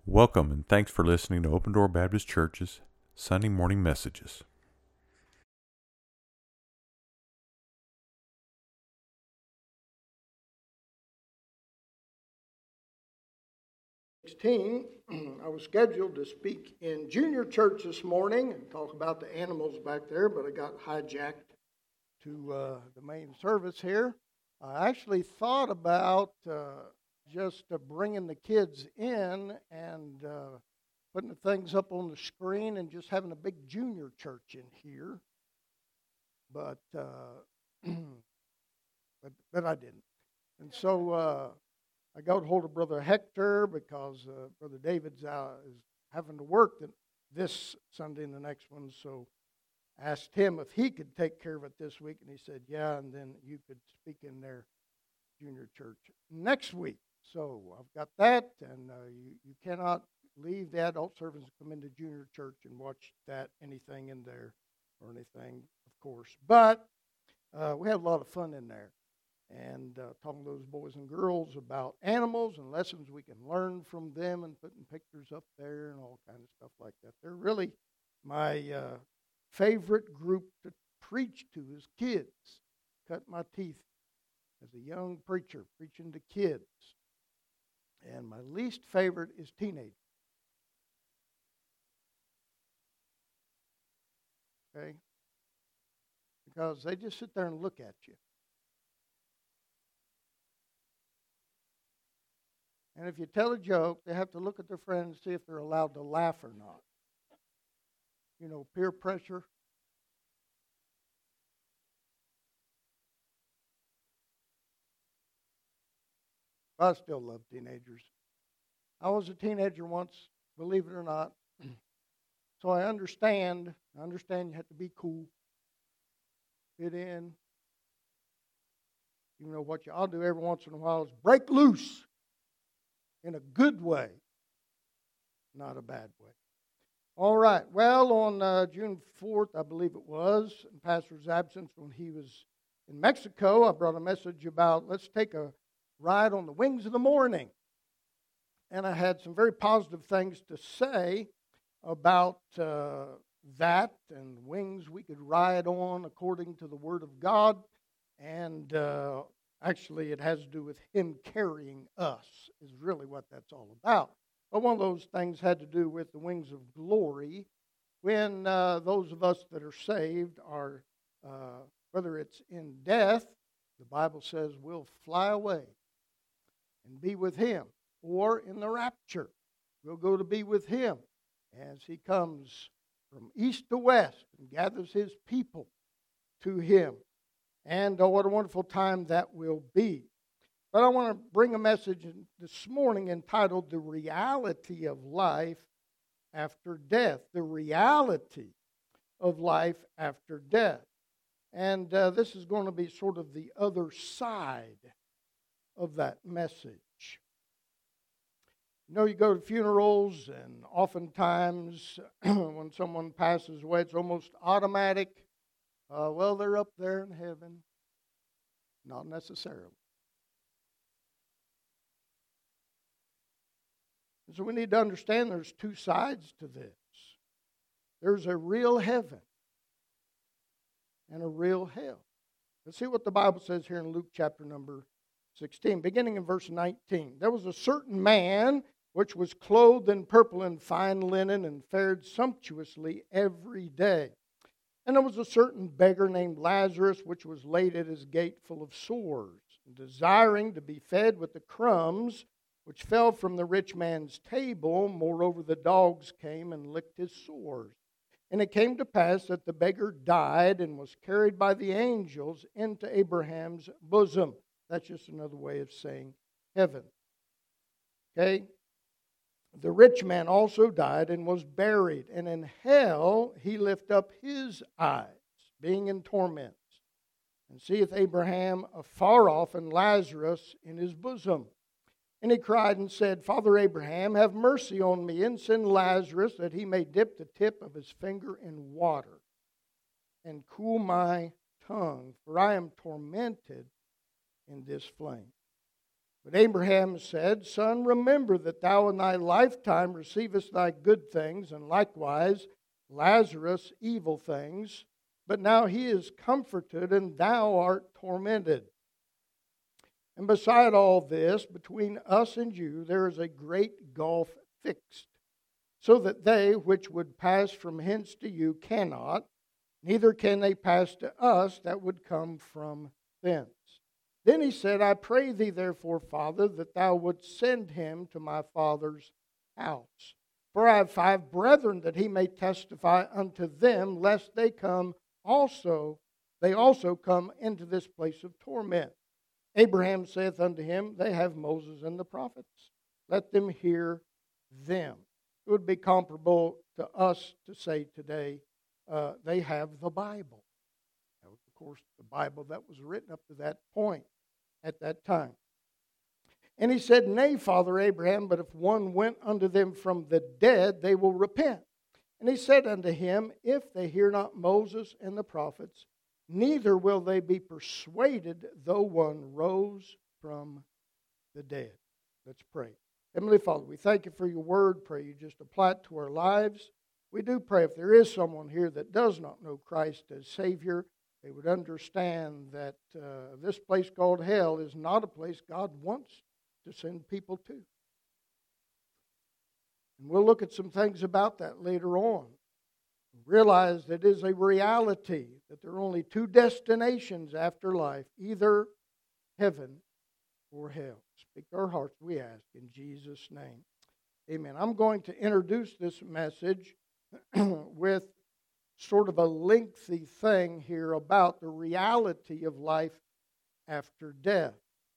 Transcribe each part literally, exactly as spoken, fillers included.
Welcome and thanks for listening to Open Door Baptist Church's Sunday morning messages. sixteen, I was scheduled to speak in junior church this morning and talk about the animals back there, but I got hijacked to uh, the main service here. I actually thought about uh, just uh, bringing the kids in and uh, putting the things up on the screen and just having a big junior church in here, but uh, but, but I didn't. And so uh, I got hold of Brother Hector because uh, Brother David's out, is having to work this Sunday and the next one, so I asked him if he could take care of it this week, and he said, yeah, and then you could speak in their junior church next week. So I've got that, and uh, you, you cannot leave the adult service and come into junior church and watch that, anything in there or anything, of course. But uh, we had a lot of fun in there. And uh, talking to those boys and girls about animals and lessons we can learn from them and putting pictures up there and all kind of stuff like that. They're really my uh, favorite group to preach to as kids. Cut my teeth as a young preacher preaching to kids. And my least favorite is teenagers. Okay? Because they just sit there and look at you. And if you tell a joke, they have to look at their friends and see if they're allowed to laugh or not. You know, peer pressure. I still love teenagers. I was a teenager once, believe it or not. So I understand. I understand you have to be cool, fit in. You know what you I'll do every once in a while is break loose. In a good way, not a bad way. All right. Well, on uh, June fourth, I believe it was, in Pastor's absence when he was in Mexico, I brought a message about let's take a ride on the wings of the morning. And I had some very positive things to say about uh, that and wings we could ride on according to the Word of God. And uh, Actually, it has to do with Him carrying us, is really what that's all about. But one of those things had to do with the wings of glory, when uh, those of us that are saved are, uh, whether it's in death, the Bible says we'll fly away and be with Him, or in the rapture, we'll go to be with Him as He comes from east to west and gathers His people to Him. And oh, what a wonderful time that will be. But I want to bring a message this morning entitled The Reality of Life After Death. The Reality of Life After Death. And uh, this is going to be sort of the other side of that message. You know, you go to funerals, and oftentimes when someone passes away, it's almost automatic. Uh, well, they're up there in heaven. Not necessarily. And so we need to understand there's two sides to this. There's a real heaven and a real hell. Let's see what the Bible says here in Luke chapter number sixteen, beginning in verse nineteen. There was a certain man which was clothed in purple and fine linen and fared sumptuously every day. And there was a certain beggar named Lazarus, which was laid at his gate full of sores, and desiring to be fed with the crumbs which fell from the rich man's table. Moreover, the dogs came and licked his sores. And it came to pass that the beggar died and was carried by the angels into Abraham's bosom. That's just another way of saying heaven. Okay? The rich man also died and was buried, and in hell he lift up his eyes, being in torments, and seeth Abraham afar off and Lazarus in his bosom. And he cried and said, Father Abraham, have mercy on me, and send Lazarus, that he may dip the tip of his finger in water, and cool my tongue, for I am tormented in this flame. But Abraham said, Son, remember that thou in thy lifetime receivest thy good things, and likewise Lazarus evil things. But now he is comforted, and thou art tormented. And beside all this, between us and you, there is a great gulf fixed, so that they which would pass from hence to you cannot, neither can they pass to us that would come from thence. Then he said, I pray thee therefore, Father, that thou wouldst send him to my father's house. For I have five brethren, that he may testify unto them, lest they come also, they also come into this place of torment. Abraham saith unto him, They have Moses and the prophets. Let them hear them. It would be comparable to us to say today, uh, they have the Bible. That was, of course, the Bible that was written up to that point at that time. And he said, Nay, Father Abraham, but if one went unto them from the dead, they will repent. And he said unto him, If they hear not Moses and the prophets, neither will they be persuaded, though one rose from the dead. Let's pray. Heavenly Father, we thank you for your word. Pray you just apply it to our lives. We do pray if there is someone here that does not know Christ as Savior, they would understand that uh, this place called hell is not a place God wants to send people to. And we'll look at some things about that later on. Realize that it is a reality that there are only two destinations after life, either heaven or hell. Speak to our hearts, we ask, in Jesus' name. Amen. I'm going to introduce this message with sort of a lengthy thing here about the reality of life after death.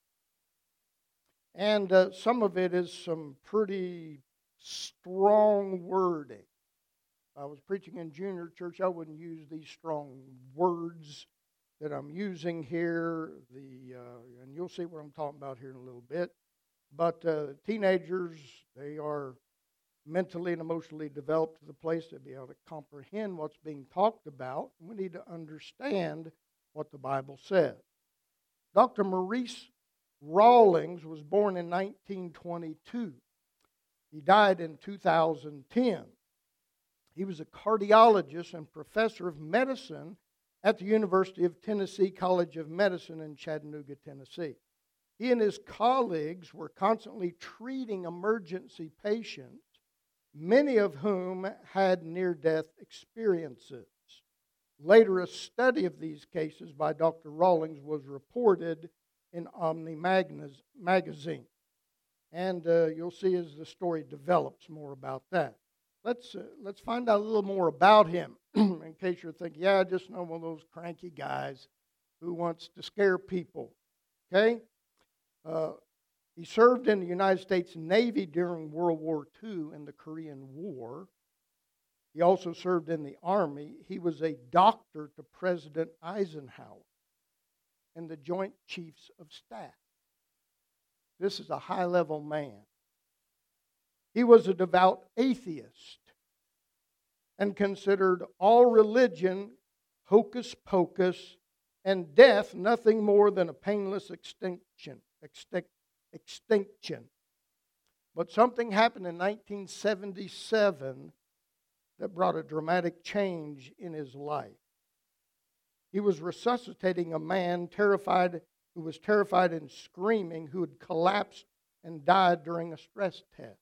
And uh, some of it is some pretty strong wording. If I was preaching in junior church, I wouldn't use these strong words that I'm using here. The uh, and you'll see what I'm talking about here in a little bit. But uh, teenagers, they are mentally and emotionally developed to the place to be able to comprehend what's being talked about. We need to understand what the Bible says. Doctor Maurice Rawlings was born in nineteen twenty-two. He died in two thousand ten. He was a cardiologist and professor of medicine at the University of Tennessee College of Medicine in Chattanooga, Tennessee. He and his colleagues were constantly treating emergency patients, many of whom had near-death experiences. Later, a study of these cases by Doctor Rawlings was reported in Omni magazine. And uh, you'll see as the story develops more about that. Let's uh, let's find out a little more about him, in case you're thinking, yeah, I just know one of those cranky guys who wants to scare people. Okay? Uh, he served in the United States Navy during World War Two and the Korean War. He also served in the Army. He was a doctor to President Eisenhower and the Joint Chiefs of Staff. This is a high-level man. He was a devout atheist and considered all religion hocus pocus and death nothing more than a painless extinction. Extinct, extinction. But something happened in nineteen seventy-seven that brought a dramatic change in his life. He was resuscitating a man terrified, who was terrified and screaming, who had collapsed and died during a stress test.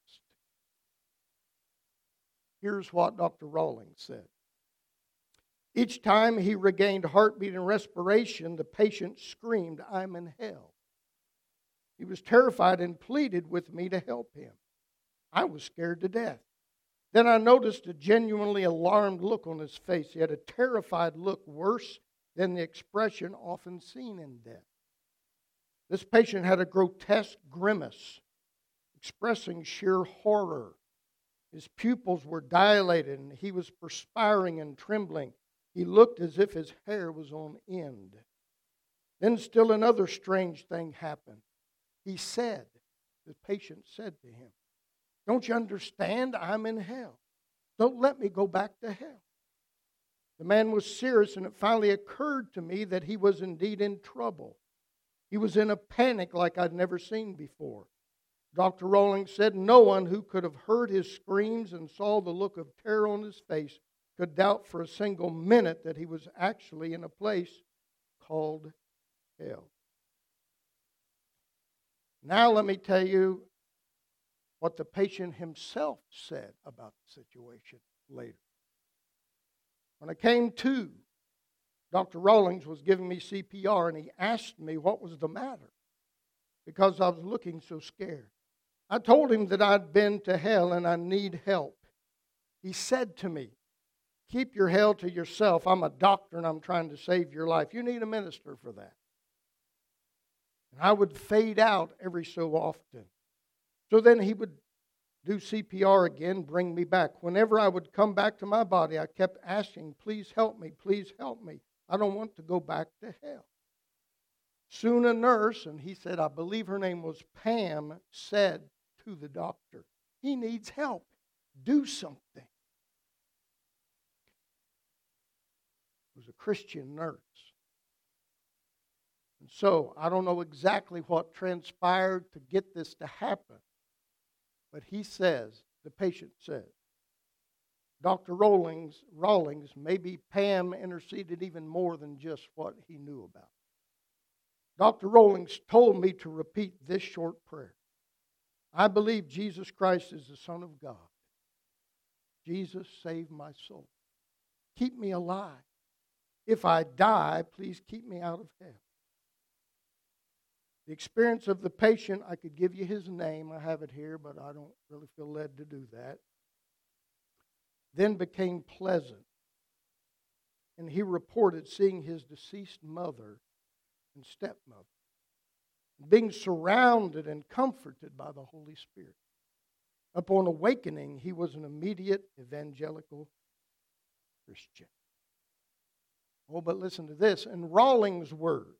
Here's what Doctor Rawlings said. Each time he regained heartbeat and respiration, the patient screamed, I'm in hell. He was terrified and pleaded with me to help him. I was scared to death. Then I noticed a genuinely alarmed look on his face. He had a terrified look, worse than the expression often seen in death. This patient had a grotesque grimace, expressing sheer horror. His pupils were dilated, and he was perspiring and trembling. He looked as if his hair was on end. Then still another strange thing happened. He said, the patient said to him, don't you understand? I'm in hell. Don't let me go back to hell. The man was serious, and it finally occurred to me that he was indeed in trouble. He was in a panic like I'd never seen before. Doctor Rawlings said no one who could have heard his screams and saw the look of terror on his face could doubt for a single minute that he was actually in a place called hell. Now let me tell you what the patient himself said about the situation later. When I came to, Doctor Rawlings was giving me C P R, and he asked me what was the matter because I was looking so scared. I told him that I'd been to hell and I need help. He said to me, "Keep your hell to yourself. I'm a doctor and I'm trying to save your life. You need a minister for that." And I would fade out every so often. So then he would do C P R again, bring me back. Whenever I would come back to my body, I kept asking, "Please help me, please help me. I don't want to go back to hell." Soon a nurse, and he said, I believe her name was Pam, said to the doctor, "He needs help. Do something." It was a Christian nurse. And so, I don't know exactly what transpired to get this to happen. But he says, the patient says, Doctor Rawlings, Rawlings, maybe Pam interceded even more than just what he knew about. Doctor Rawlings told me to repeat this short prayer. I believe Jesus Christ is the Son of God. Jesus, save my soul. Keep me alive. If I die, please keep me out of hell. The experience of the patient, I could give you his name. I have it here, but I don't really feel led to do that. Then became pleasant. And he reported seeing his deceased mother and stepmother, being surrounded and comforted by the Holy Spirit. Upon awakening, he was an immediate evangelical Christian. Oh, but listen to this. In Rawlings' words,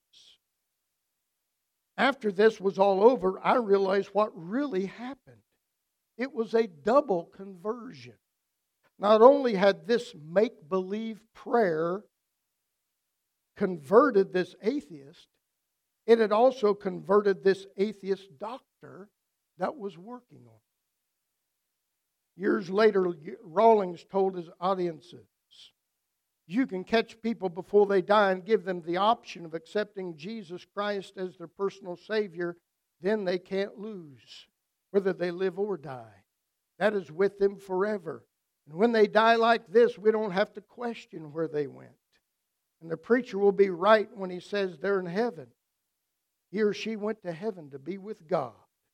after this was all over, I realized what really happened. It was a double conversion. Not only had this make-believe prayer converted this atheist, it had also converted this atheist doctor that was working on it. Years later, Rawlings told his audiences, you can catch people before they die and give them the option of accepting Jesus Christ as their personal Savior, then they can't lose, whether they live or die. That is with them forever. And when they die like this, we don't have to question where they went. And the preacher will be right when he says they're in heaven. He or she went to heaven to be with God.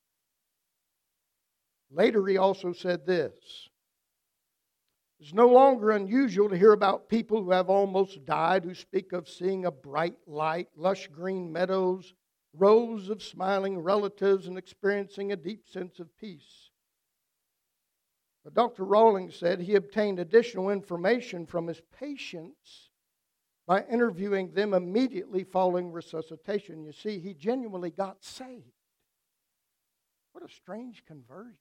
Later he also said this. It's no longer unusual to hear about people who have almost died who speak of seeing a bright light, lush green meadows, rows of smiling relatives, and experiencing a deep sense of peace. But Doctor Rawlings said he obtained additional information from his patients by interviewing them immediately following resuscitation. You see, he genuinely got saved. What a strange conversion.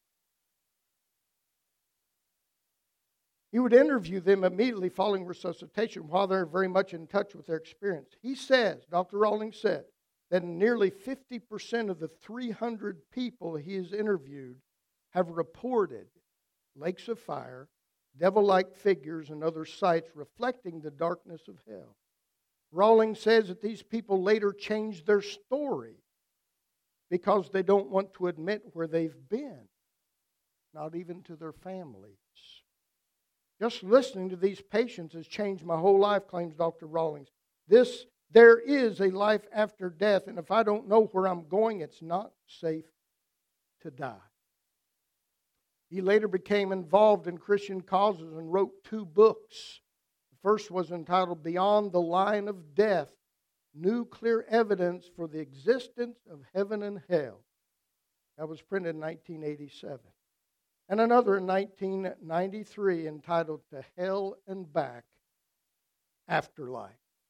He would interview them immediately following resuscitation while they're very much in touch with their experience. He says, Doctor Rawlings said, that nearly fifty percent of the three hundred people he has interviewed have reported lakes of fire, devil-like figures, and other sights reflecting the darkness of hell. Rawlings says that these people later changed their story because they don't want to admit where they've been, not even to their families. Just listening to these patients has changed my whole life, claims Doctor Rawlings. This, there is a life after death, and if I don't know where I'm going, it's not safe to die. He later became involved in Christian causes and wrote two books. The first was entitled Beyond the Line of Death, New Clear Evidence for the Existence of Heaven and Hell. That was printed in nineteen eighty-seven. And another in nineteen ninety-three entitled To Hell and Back, Afterlife.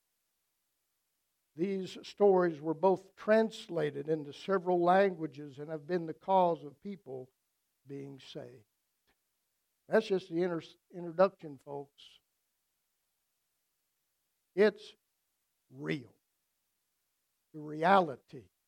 These stories were both translated into several languages and have been the cause of people being saved. That's just the inter- introduction, folks. It's real. The reality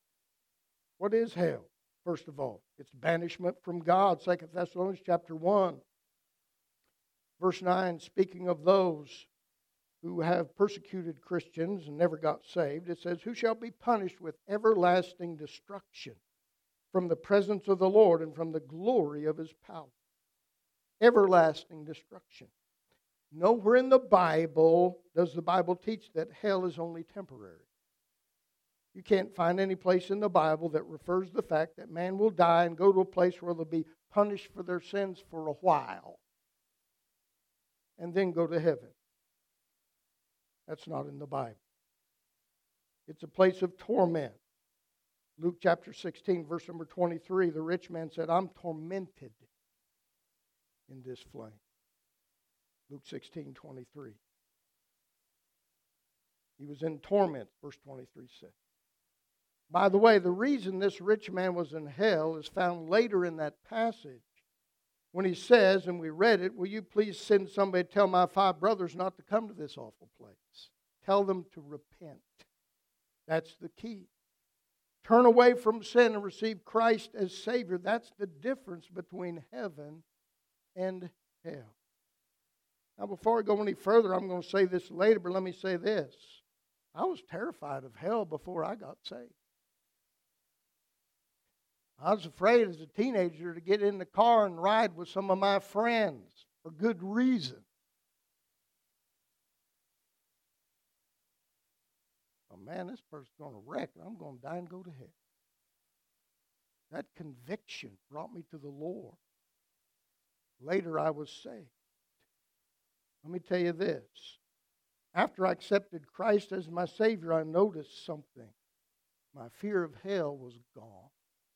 What is hell? First of all, it's banishment from God. Second Thessalonians chapter one, verse nine, speaking of those who have persecuted Christians and never got saved, it says, who shall be punished with everlasting destruction from the presence of the Lord and from the glory of His power. Everlasting destruction. Nowhere in the Bible does the Bible teach that hell is only temporary. You can't find any place in the Bible that refers to the fact that man will die and go to a place where they'll be punished for their sins for a while and then go to heaven. That's not in the Bible. It's a place of torment. Luke chapter sixteen, verse number twenty-three, the rich man said, I'm tormented in this flame. Luke sixteen, twenty-three. He was in torment, verse twenty-three said. By the way, the reason this rich man was in hell is found later in that passage when he says, and we read it, will you please send somebody to tell my five brothers not to come to this awful place? Tell them to repent. That's the key. Turn away from sin and receive Christ as Savior. That's the difference between heaven and hell. Now, before I go any further, I'm going to say this later, but let me say this. I was terrified of hell before I got saved. I was afraid as a teenager to get in the car and ride with some of my friends for good reason. Oh man, this person's going to wreck and I'm going to die and go to hell. That conviction brought me to the Lord. Later I was saved. Let me tell you this. After I accepted Christ as my Savior, I noticed something. My fear of hell was gone.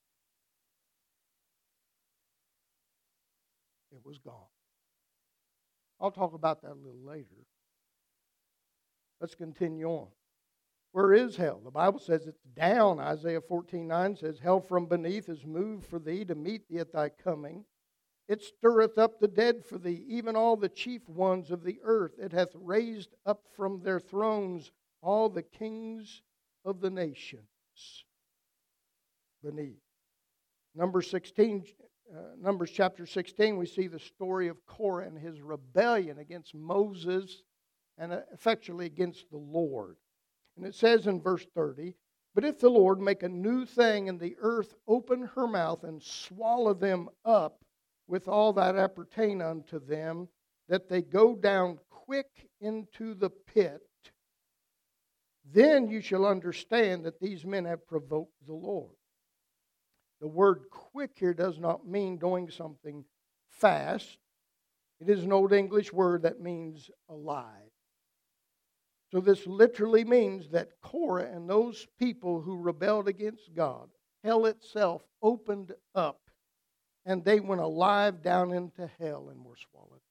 It was gone. I'll talk about that a little later. Let's continue on. Where is hell? The Bible says it's down. Isaiah fourteen nine says, hell from beneath is moved for thee to meet thee at thy coming. It stirreth up the dead for thee, even all the chief ones of the earth. It hath raised up from their thrones all the kings of the nations beneath. Number sixteen, uh, Numbers chapter sixteen, we see the story of Korah and his rebellion against Moses and uh, effectually against the Lord. And it says in verse thirty, but if the Lord make a new thing and the earth open her mouth and swallow them up with all that appertain unto them, that they go down quick into the pit, then you shall understand that these men have provoked the Lord. The word quick here does not mean doing something fast. It is an Old English word that means alive. So this literally means that Korah and those people who rebelled against God, hell itself opened up and they went alive down into hell and were swallowed.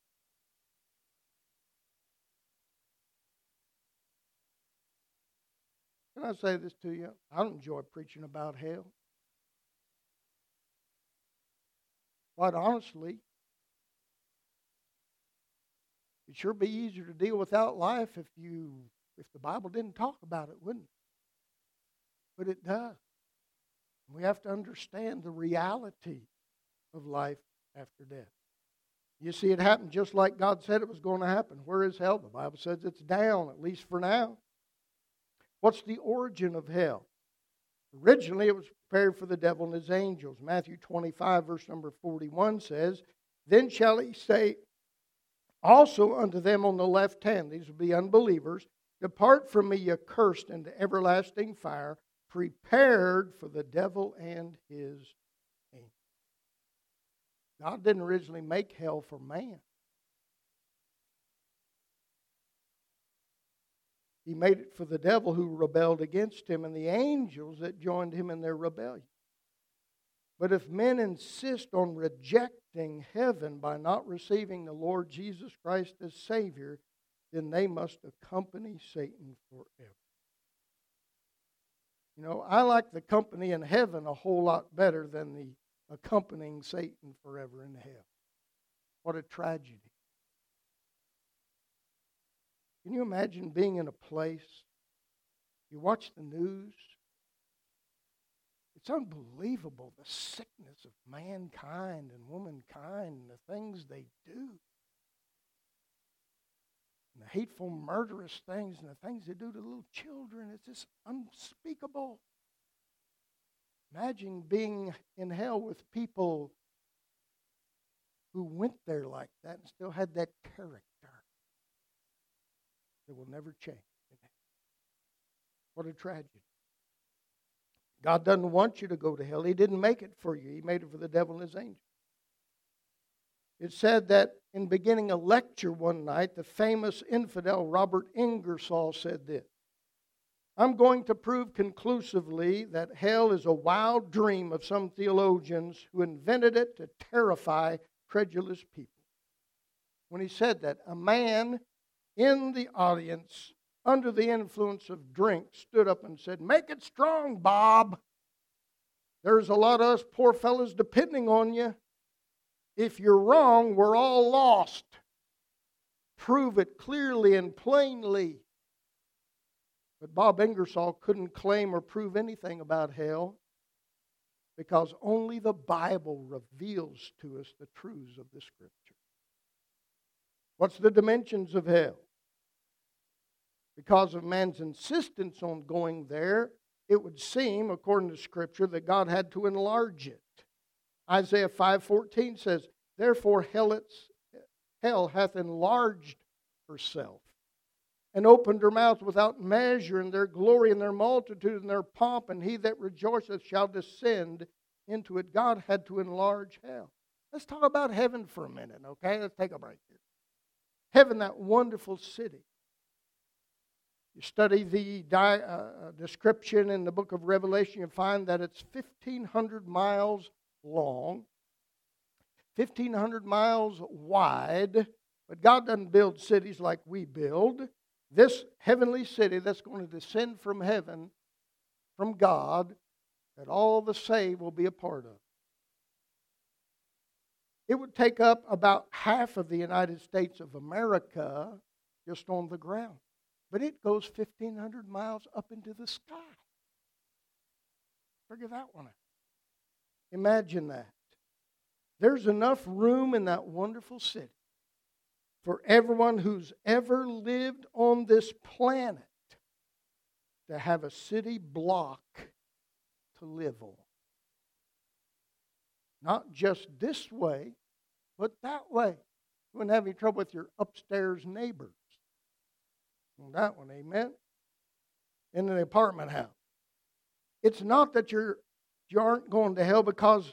Can I say this to you? I don't enjoy preaching about hell. Quite honestly, it'd sure be easier to deal without life if you if the Bible didn't talk about it, wouldn't it? But it does. We have to understand the reality of life after death. You see, it happened just like God said it was going to happen. Where is hell? The Bible says it's down, at least for now. What's the origin of hell? Originally, it was prepared for the devil and his angels. Matthew twenty-five, verse number forty-one says, then shall he say also unto them on the left hand, these will be unbelievers, depart from me, ye cursed, into everlasting fire, prepared for the devil and his angels. God didn't originally make hell for man. He made it for the devil who rebelled against him and the angels that joined him in their rebellion. But if men insist on rejecting heaven by not receiving the Lord Jesus Christ as Savior, then they must accompany Satan forever. You know, I like the company in heaven a whole lot better than the accompanying Satan forever in hell. What a tragedy. Can you imagine being in a place, you watch the news, It's unbelievable, the sickness of mankind and womankind and the things they do. And the hateful, murderous things and the things they do to little children. It's just unspeakable. Imagine being in hell with people who went there like that and still had that character that will never change. What a tragedy. God doesn't want you to go to hell. He didn't make it for you. He made it for the devil and his angels. It said that in beginning a lecture one night, the famous infidel Robert Ingersoll said this: I'm going to prove conclusively that hell is a wild dream of some theologians who invented it to terrify credulous people. When he said that, a man in the audience, under the influence of drink, stood up and said, "Make it strong, Bob. There's a lot of us poor fellas depending on you. If you're wrong, we're all lost. Prove it clearly and plainly." But Bob Ingersoll couldn't claim or prove anything about hell because only the Bible reveals to us the truths of the Scripture. What's the dimensions of hell? Because of man's insistence on going there, it would seem, according to Scripture, that God had to enlarge it. Isaiah five fourteen says, "Therefore hell, it's, hell hath enlarged herself, and opened her mouth without measure, and their glory and their multitude and their pomp, and he that rejoiceth shall descend into it." God had to enlarge hell. Let's talk about heaven for a minute, okay? Let's take a break here. Heaven, that wonderful city. You study the di- uh, description in the book of Revelation, you find that it's fifteen hundred miles long, fifteen hundred miles wide, but God doesn't build cities like we build. This heavenly city that's going to descend from heaven, from God, that all the saved will be a part of. It would take up about half of the United States of America just on the ground. But it goes fifteen hundred miles up into the sky. Figure that one out. Imagine that. There's enough room in that wonderful city for everyone who's ever lived on this planet to have a city block to live on. Not just this way, but that way. You wouldn't have any trouble with your upstairs neighbors. On that one, amen? In an apartment house. It's not that you're, you aren't going to hell because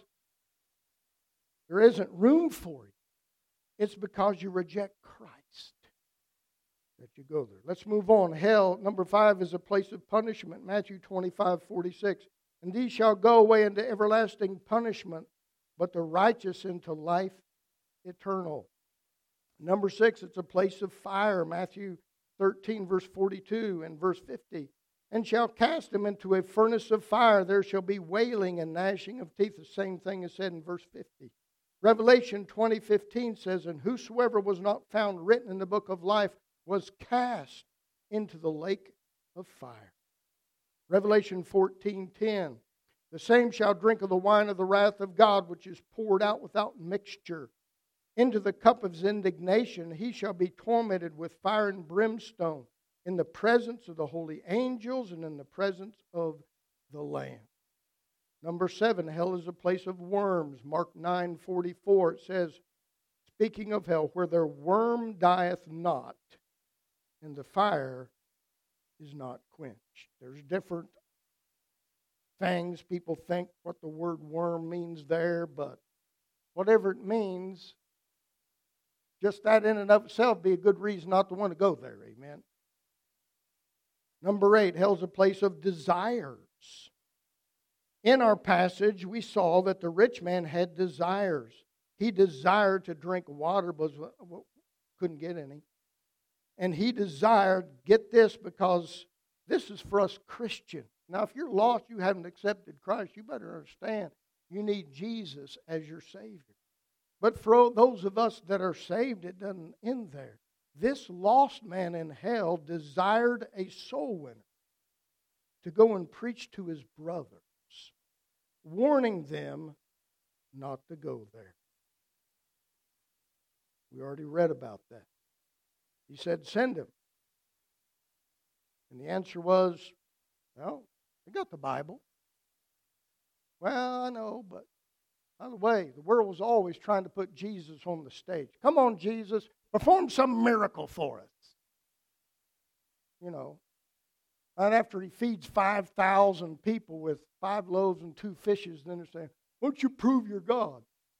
there isn't room for you. It's because you reject Christ that you go there. Let's move on. Hell, number five, is a place of punishment. Matthew twenty-five forty-six. "And these shall go away into everlasting punishment, but the righteous into life eternal." Number six, it's a place of fire. Matthew thirteen, verse forty-two and verse fifty. "And shall cast them into a furnace of fire. There shall be wailing and gnashing of teeth." The same thing is said in verse fifty. Revelation twenty fifteen says, "And whosoever was not found written in the book of life was cast into the lake of fire." Revelation fourteen ten. "The same shall drink of the wine of the wrath of God, which is poured out without mixture into the cup of his indignation. He shall be tormented with fire and brimstone in the presence of the holy angels and in the presence of the Lamb." Number seven, hell is a place of worms. Mark nine forty-four, it says, speaking of hell, "Where their worm dieth not, and the fire is not quenched." There's different things people think what the word worm means there, but whatever it means, just that in and of itself be a good reason not to want to go there, amen. Number eight, hell's a place of desires. In our passage, we saw that the rich man had desires. He desired to drink water, but couldn't get any. And he desired, get this, because this is for us Christians. Now, if you're lost, you haven't accepted Christ, you better understand you need Jesus as your Savior. But for those of us that are saved, it doesn't end there. This lost man in hell desired a soul winner to go and preach to his brothers. warning them not to go there. We already read about that. He said, send him. And the answer was, well, we got the Bible. Well, I know, but by the way, the world was always trying to put Jesus on the stage. Come on, Jesus, perform some miracle for us. You know, and after he feeds five thousand people with five loaves and two fishes, then they're saying, why don't you prove you're God?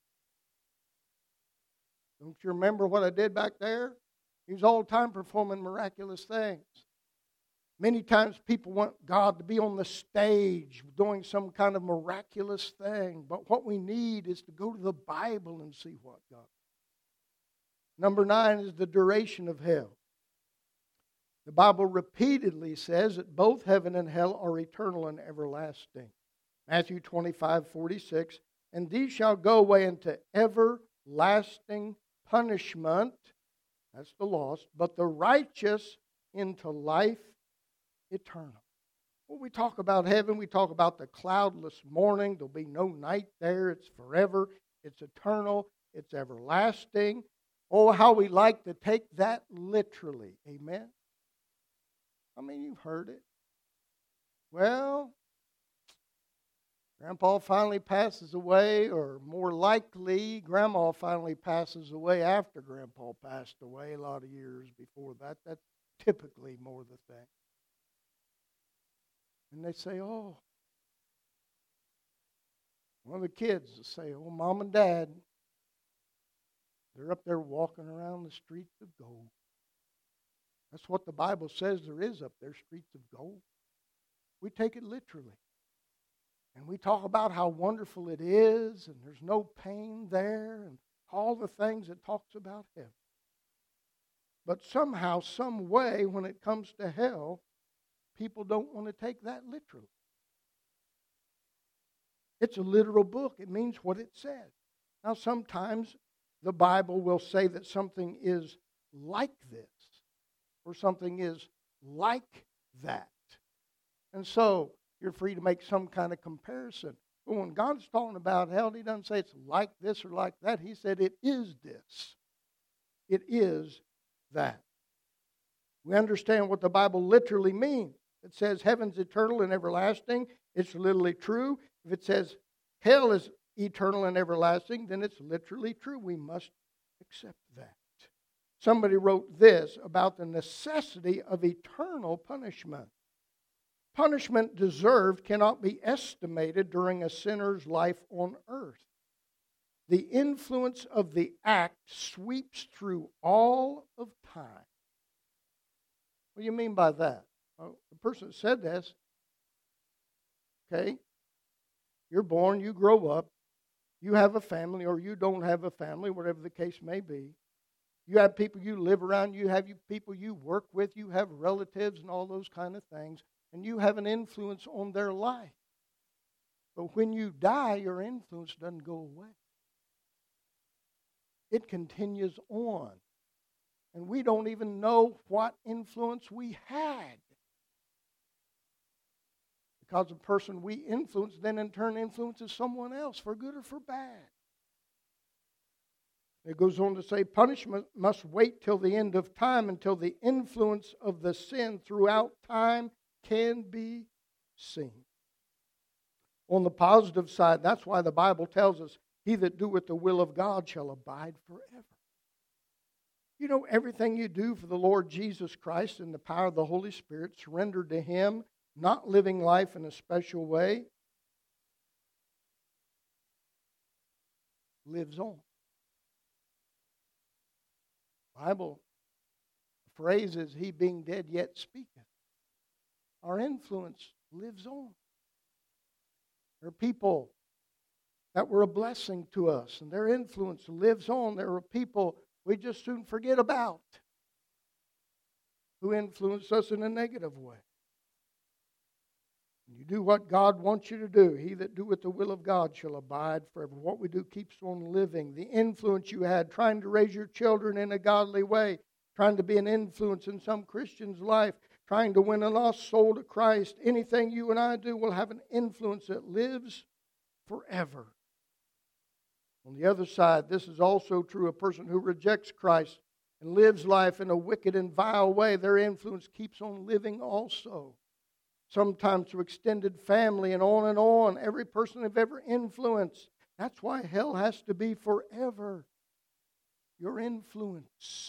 Don't you remember what I did back there? He was all the time performing miraculous things. Many times people want God to be on the stage doing some kind of miraculous thing. But what we need is to go to the Bible and see what God. Number nine is the duration of hell. The Bible repeatedly says that both heaven and hell are eternal and everlasting. Matthew twenty-five forty-six, and these shall go away into everlasting punishment. That's the lost. But the righteous into life eternal. When we talk about heaven, we talk about the cloudless morning. There'll be no night there. It's forever. It's eternal. It's everlasting. Oh, how we like to take that literally. Amen? I mean, you've heard it. Well, Grandpa finally passes away, or more likely, Grandma finally passes away after Grandpa passed away a lot of years before that. That's typically more the thing. And they say, oh, one of the kids will say, oh, Mom and Dad, they're up there walking around the streets of gold. That's what the Bible says there is up there, streets of gold. We take it literally. And we talk about how wonderful it is, and there's no pain there, and all the things it talks about heaven. But somehow, some way, when it comes to hell, people don't want to take that literally. It's a literal book. It means what it says. Now, sometimes the Bible will say that something is like this, or something is like that. And so, you're free to make some kind of comparison. But when God's talking about hell, He doesn't say it's like this or like that. He said it is this. It is that. We understand what the Bible literally means. It says heaven's eternal and everlasting. It's literally true. If it says hell is eternal and everlasting, then it's literally true. We must accept that. Somebody wrote this about the necessity of eternal punishment. Punishment deserved cannot be estimated during a sinner's life on earth. The influence of the act sweeps through all of time. What do you mean by that? Well, the person that said this, okay, you're born, you grow up, you have a family, or you don't have a family, whatever the case may be. You have people you live around, you have people you work with, you have relatives and all those kind of things. And you have an influence on their life. But when you die, your influence doesn't go away. It continues on. And we don't even know what influence we had. Because the person we influence then in turn influences someone else for good or for bad. It goes on to say, punishment must wait till the end of time, until the influence of the sin throughout time can be seen. On the positive side, that's why the Bible tells us, he that doeth the will of God shall abide forever. You know, everything you do for the Lord Jesus Christ in the power of the Holy Spirit, surrendered to Him, not living life in a special way, lives on. The Bible phrase is, he being dead yet speaketh. Our influence lives on. There are people that were a blessing to us, and their influence lives on. There are people we just soon forget about who influence us in a negative way. You do what God wants you to do. He that doeth the will of God shall abide forever. What we do keeps on living. The influence you had trying to raise your children in a godly way, trying to be an influence in some Christian's life, trying to win a lost soul to Christ. Anything you and I do will have an influence that lives forever. On the other side, this is also true. A person who rejects Christ and lives life in a wicked and vile way, their influence keeps on living also. Sometimes to extended family and on and on. Every person they've ever influenced. That's why hell has to be forever. Your influence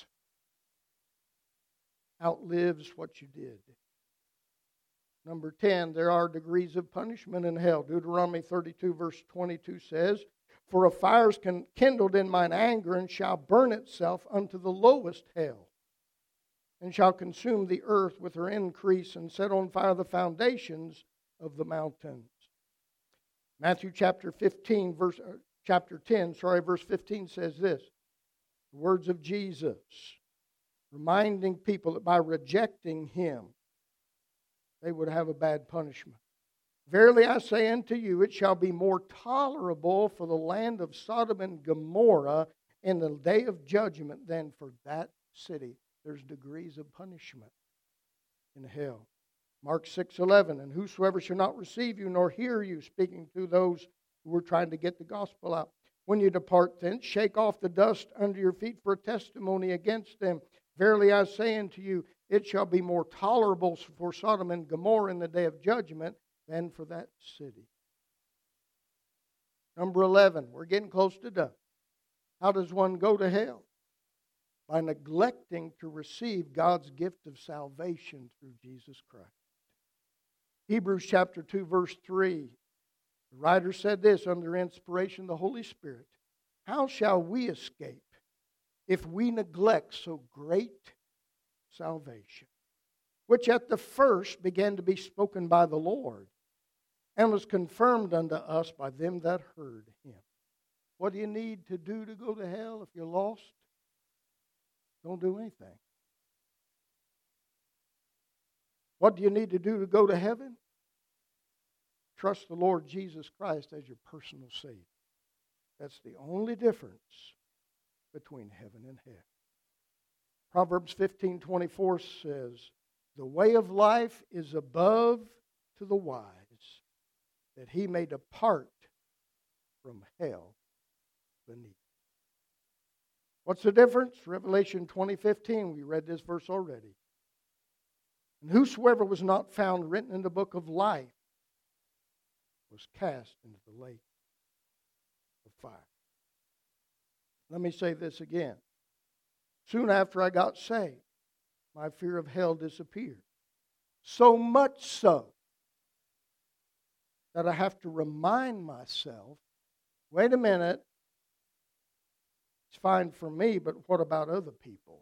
outlives what you did. Number ten, there are degrees of punishment in hell. Deuteronomy thirty-two verse twenty-two says, "For a fire is kindled in mine anger, and shall burn itself unto the lowest hell, and shall consume the earth with her increase, and set on fire the foundations of the mountains." Matthew chapter fifteen, verse uh, chapter ten, sorry, verse fifteen says this: the words of Jesus, reminding people that by rejecting Him, they would have a bad punishment. "Verily I say unto you, it shall be more tolerable for the land of Sodom and Gomorrah in the day of judgment than for that city." There's degrees of punishment in hell. Mark six eleven, "And whosoever shall not receive you nor hear you," speaking to those who were trying to get the gospel out, "when you depart thence, shake off the dust under your feet for a testimony against them. Verily I say unto you, it shall be more tolerable for Sodom and Gomorrah in the day of judgment than for that city." Number eleven, we're getting close to done. How does one go to hell? By neglecting to receive God's gift of salvation through Jesus Christ. Hebrews chapter two verse three. The writer said this under inspiration of the Holy Spirit: "How shall we escape if we neglect so great salvation, which at the first began to be spoken by the Lord, and was confirmed unto us by them that heard Him?" What do you need to do to go to hell if you're lost? Don't do anything. What do you need to do to go to heaven? Trust the Lord Jesus Christ as your personal Savior. That's the only difference between heaven and hell. Proverbs fifteen twenty-four says, "The way of life is above to the wise, that he may depart from hell beneath." What's the difference? Revelation twenty fifteen, we read this verse already. "And whosoever was not found written in the book of life was cast into the lake of fire." Let me say this again. Soon after I got saved, my fear of hell disappeared. So much so that I have to remind myself, wait a minute, it's fine for me, but what about other people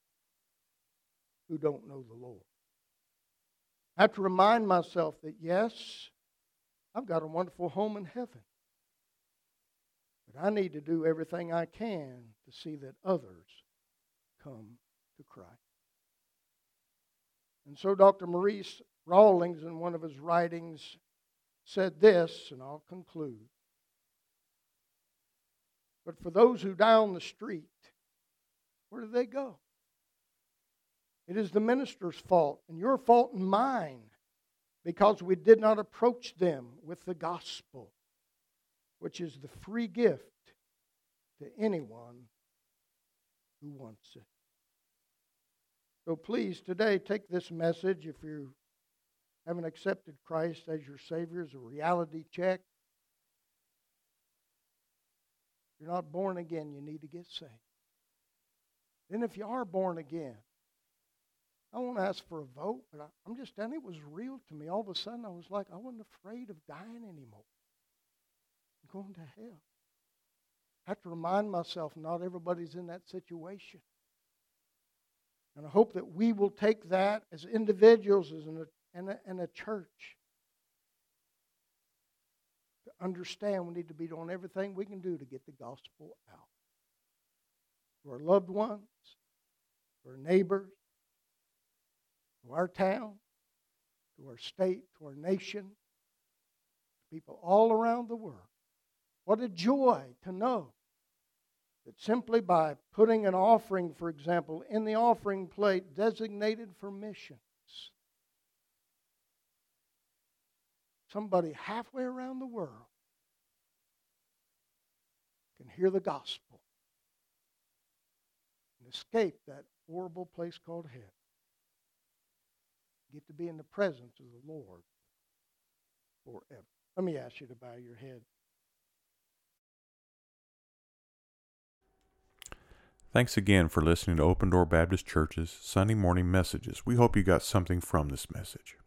who don't know the Lord? I have to remind myself that, yes, I've got a wonderful home in heaven, but I need to do everything I can to see that others come to Christ. And so Doctor Maurice Rawlings, in one of his writings, said this, and I'll conclude. But for those who die on the street, where do they go? It is the minister's fault, and your fault and mine, because we did not approach them with the gospel, which is the free gift to anyone who wants it. So please, today, take this message, if you haven't accepted Christ as your Savior, as a reality check. If you're not born again, you need to get saved. Then if you are born again, I won't ask for a vote, but I, I'm just telling you, it was real to me. All of a sudden, I was like, I wasn't afraid of dying anymore. I'm going to hell. I have to remind myself not everybody's in that situation. And I hope that we will take that as individuals as in a, and, a, and a church to understand we need to be doing everything we can do to get the gospel out to our loved ones, to our neighbors, to our town, to our state, to our nation, to people all around the world. What a joy to know that simply by putting an offering, for example, in the offering plate designated for missions, somebody halfway around the world hear the gospel and escape that horrible place called hell. Get to be in the presence of the Lord forever. Let me ask you to bow your head. Thanks again for listening to Open Door Baptist Church's Sunday morning messages. We hope you got something from this message.